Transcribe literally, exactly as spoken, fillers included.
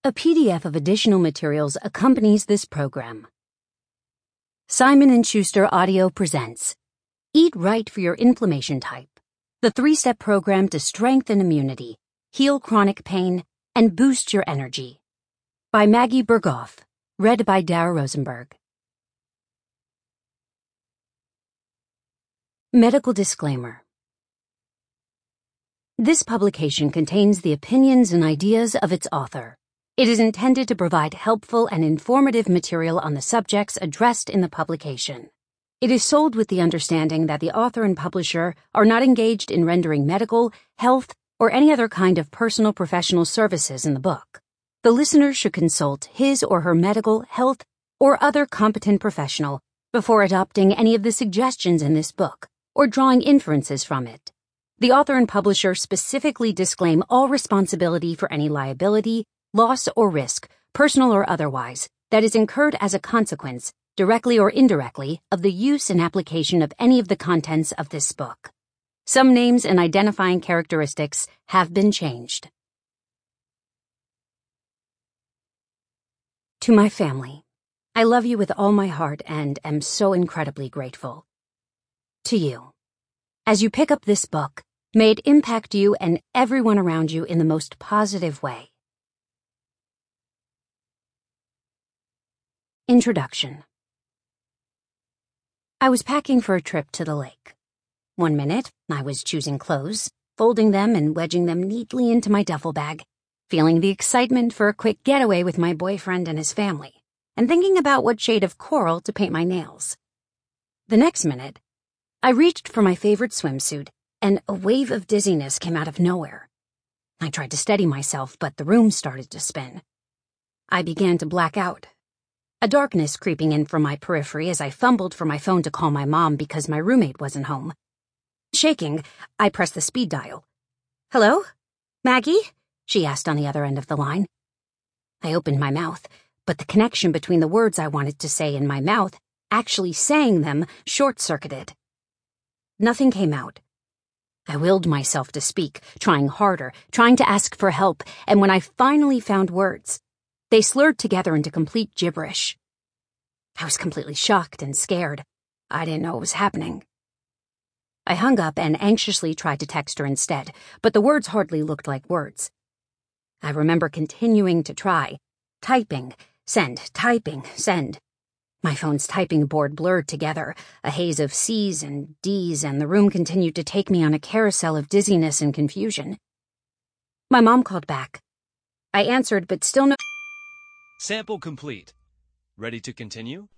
A P D F of additional materials accompanies this program. Simon and Schuster Audio presents Eat Right for Your Inflammation Type, the three-step program to strengthen immunity, heal chronic pain, and boost your energy. By Maggie Berghoff, read by Dara Rosenberg. Medical Disclaimer. This publication contains the opinions and ideas of its author. It is intended to provide helpful and informative material on the subjects addressed in the publication. It is sold with the understanding that the author and publisher are not engaged in rendering medical, health, or any other kind of personal professional services in the book. The listener should consult his or her medical, health, or other competent professional before adopting any of the suggestions in this book or drawing inferences from it. The author and publisher specifically disclaim all responsibility for any liability, loss, or risk, personal or otherwise, that is incurred as a consequence, directly or indirectly, of the use and application of any of the contents of this book. Some names and identifying characteristics have been changed. To my family, I love you with all my heart and am so incredibly grateful. To you, as you pick up this book, may it impact you and everyone around you in the most positive way. Introduction. I was packing for a trip to the lake. One minute, I was choosing clothes, folding them and wedging them neatly into my duffel bag, feeling the excitement for a quick getaway with my boyfriend and his family, and thinking about what shade of coral to paint my nails. The next minute, I reached for my favorite swimsuit, and a wave of dizziness came out of nowhere. I tried to steady myself, but the room started to spin. I began to black out, a darkness creeping in from my periphery as I fumbled for my phone to call my mom because my roommate wasn't home. Shaking, I pressed the speed dial. "Hello? Maggie?" she asked on the other end of the line. I opened my mouth, but the connection between the words I wanted to say in my mouth, actually saying them, short-circuited. Nothing came out. I willed myself to speak, trying harder, trying to ask for help, and when I finally found words, they slurred together into complete gibberish. I was completely shocked and scared. I didn't know what was happening. I hung up and anxiously tried to text her instead, but the words hardly looked like words. I remember continuing to try, typing, send, typing, send. My phone's typing board blurred together, a haze of C's and D's, and the room continued to take me on a carousel of dizziness and confusion. My mom called back. I answered, but still no— Sample complete. Ready to continue?